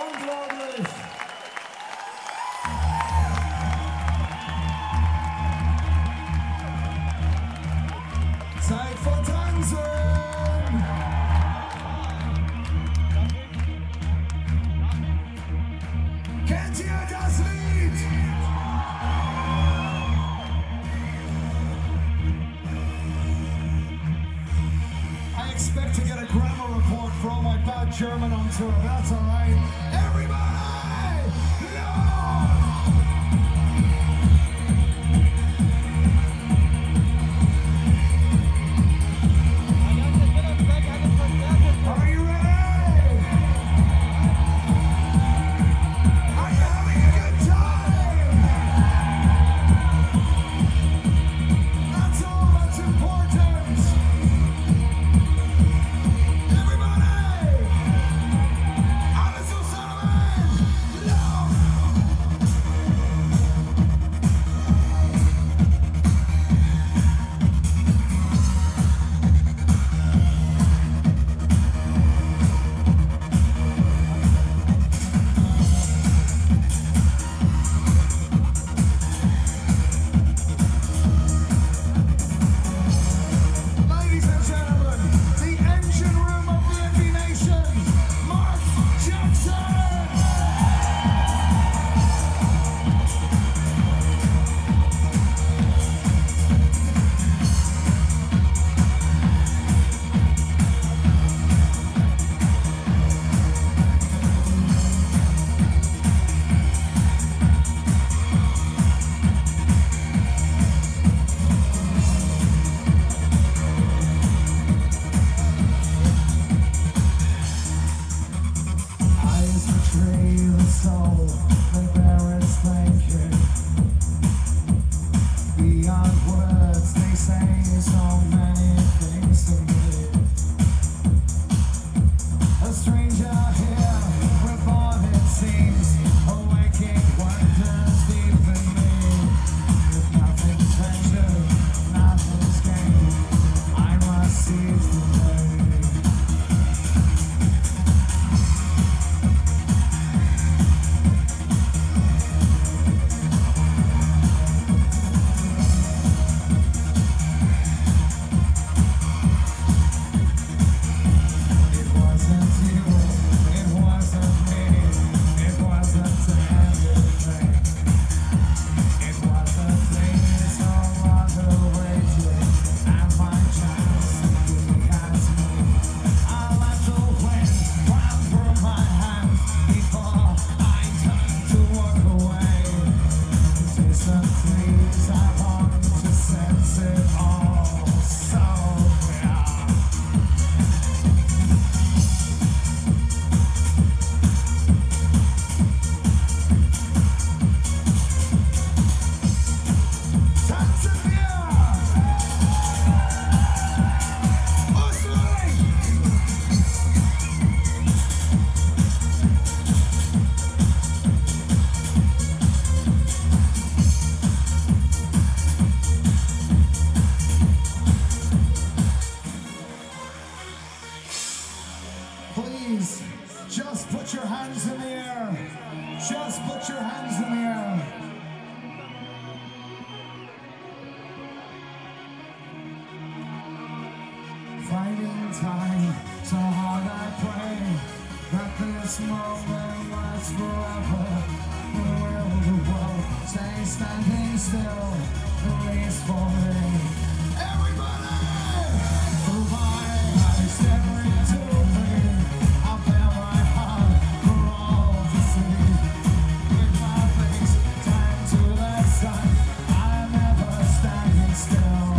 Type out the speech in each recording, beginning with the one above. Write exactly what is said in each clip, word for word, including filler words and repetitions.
Unglaublich! Zeit für Tanzen! Kennt ihr das Lied? I expect to get a grammar report for all my bad German on tour. That's all right. Everybody, no! Are you ready? Are you having a good time? That's all that's important. Everybody! Alles zusammen! Ladies and gentlemen, the engine room of the Indie Nation, Mark Jackson! Eyes betray the soul, the barest thinking. Beyond words, they say so many things to me. A stranger here, reborn it seems, awaking wonders deep in me. With nothing's ventured, nothing's gained, I must seize the day. It wasn't you, it wasn't me, it wasn't anything. It wasn't things no longer waiting, and my chance simply has me. I let the wind run through my hands before I turn to walk away. Distant trees, I want to sense it all so clear. Tanzania! Österreich! Please, just put your hands in the air. Just put your hands in the air. Fighting time, so hard I pray that this moment lasts forever. Will the world stay standing still, at least for me? Everybody! Through my eyes, staring to me, I bear my heart for all to see. With my face turned to the sun, I'm never standing still.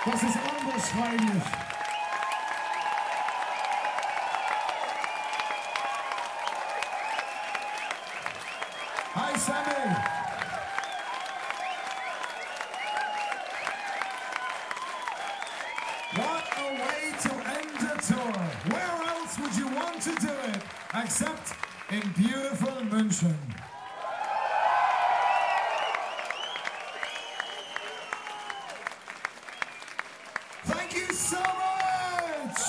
Das ist unbeschreiblich. Hi, Sammy. What a way to end a tour. Where else would you want to do it except in beautiful München? Thank you so much!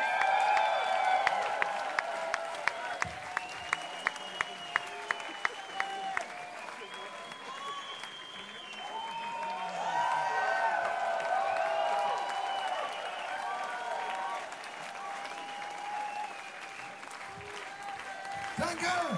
Danke!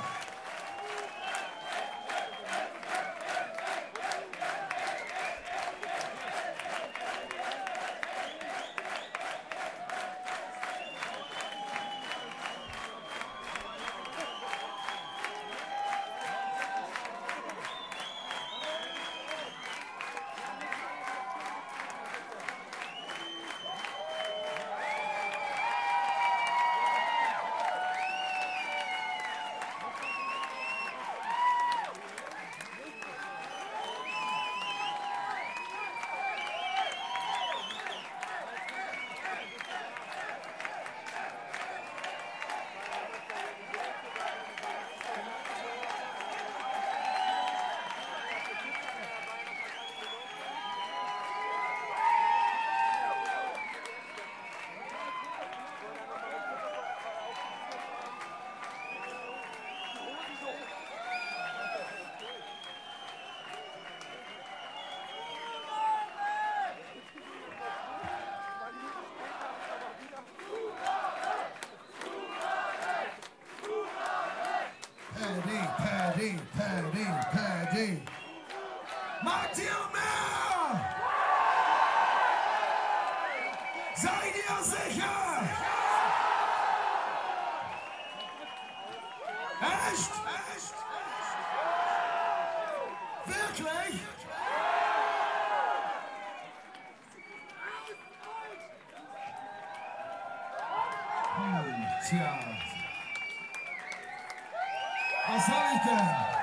Paddy, Paddy, Paddy, Paddy. Macht ihr mehr? Seid ihr sicher? Echt? Echt? Wirklich? Hm, tja. Was soll ich denn?